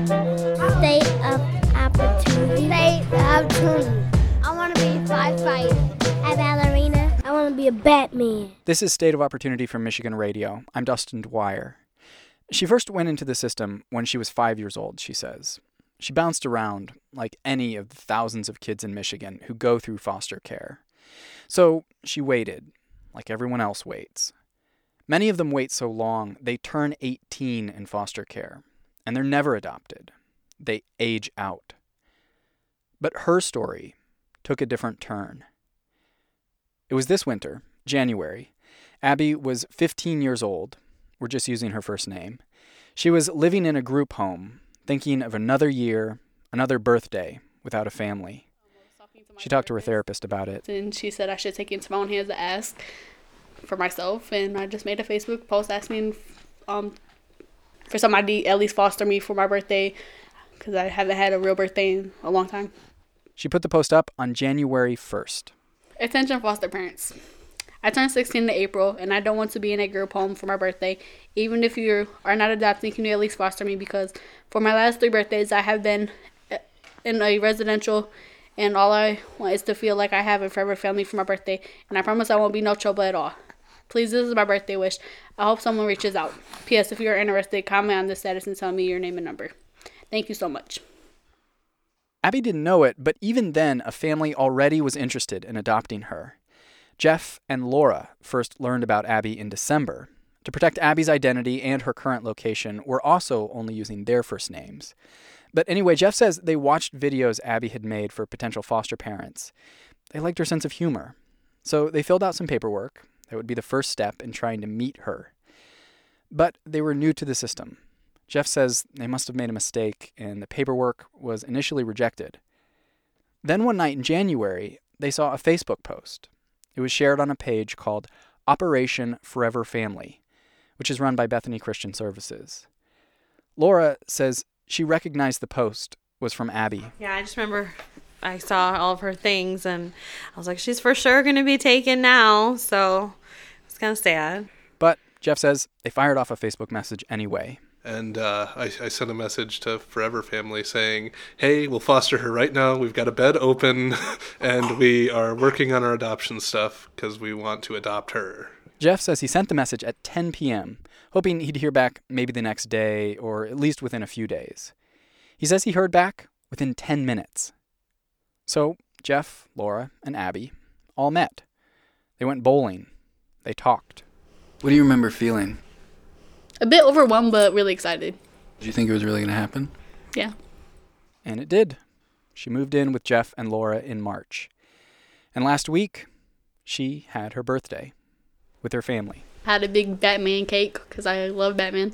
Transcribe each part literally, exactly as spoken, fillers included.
State of opportunity. State of opportunity. I want to be a firefighter, a ballerina. I want to be a Batman. This is State of Opportunity from Michigan Radio. I'm Dustin Dwyer. She first went into the system when she was five years old, she says. She bounced around like any of the thousands of kids in Michigan who go through foster care. So she waited, like everyone else waits. Many of them wait so long, they turn eighteen in foster care, and they're never adopted. They age out. But her story took a different turn. It was this winter, January. Abby was fifteen years old. We're just using her first name. She was living in a group home, thinking of another year, another birthday without a family. She talked to her therapist about it. And she said I should take it into my own hands to ask for myself. And I just made a Facebook post asking um, for somebody to at least foster me for my birthday, because I haven't had a real birthday in a long time. She put the post up on January first. Attention foster parents. I turned sixteen in April, and I don't want to be in a group home for my birthday. Even if you are not adopting, can you at least foster me? Because for my last three birthdays, I have been in a residential, and all I want is to feel like I have a forever family for my birthday. And I promise I won't be no trouble at all. Please, this is my birthday wish. I hope someone reaches out. P S. If you are interested, comment on this status and tell me your name and number. Thank you so much. Abby didn't know it, but even then, a family already was interested in adopting her. Jeff and Laura first learned about Abby in December. To protect Abby's identity and her current location, we're also only using their first names. But anyway, Jeff says they watched videos Abby had made for potential foster parents. They liked her sense of humor. So they filled out some paperwork. That would be the first step in trying to meet her. But they were new to the system. Jeff says they must have made a mistake, and the paperwork was initially rejected. Then one night in January, they saw a Facebook post. It was shared on a page called Operation Forever Family, which is run by Bethany Christian Services. Laura says she recognized the post was from Abby. Yeah, I just remember I saw all of her things, and I was like, she's for sure going to be taken now, so it's kind of sad. But Jeff says they fired off a Facebook message anyway. And uh, I, I sent a message to Forever Family saying, hey, we'll foster her right now. We've got a bed open, and we are working on our adoption stuff because we want to adopt her. Jeff says he sent the message at ten p.m., hoping he'd hear back maybe the next day or at least within a few days. He says he heard back within ten minutes. So Jeff, Laura, and Abby all met. They went bowling. They talked. What do you remember feeling? A bit overwhelmed, but really excited. Did you think it was really going to happen? Yeah. And it did. She moved in with Jeff and Laura in March. And last week, she had her birthday with her family. Had a big Batman cake because I love Batman.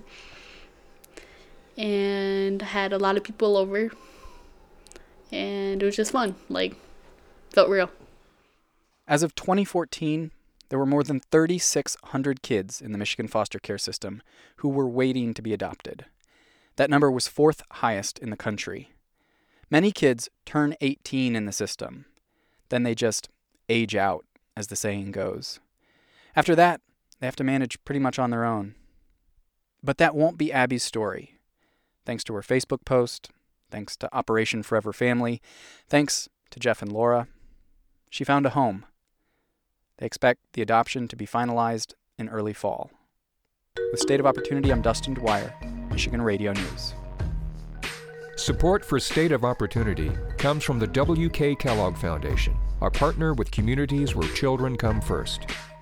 And had a lot of people over. And it was just fun. Like, felt real. As of twenty fourteen, there were more than three thousand six hundred kids in the Michigan foster care system who were waiting to be adopted. That number was fourth highest in the country. Many kids turn eighteen in the system. Then they just age out, as the saying goes. After that, they have to manage pretty much on their own. But that won't be Abby's story. Thanks to her Facebook post, thanks to Operation Forever Family, thanks to Jeff and Laura, she found a home. They expect the adoption to be finalized in early fall. With State of Opportunity, I'm Dustin Dwyer, Michigan Radio News. Support for State of Opportunity comes from the W K Kellogg Foundation, a partner with communities where children come first.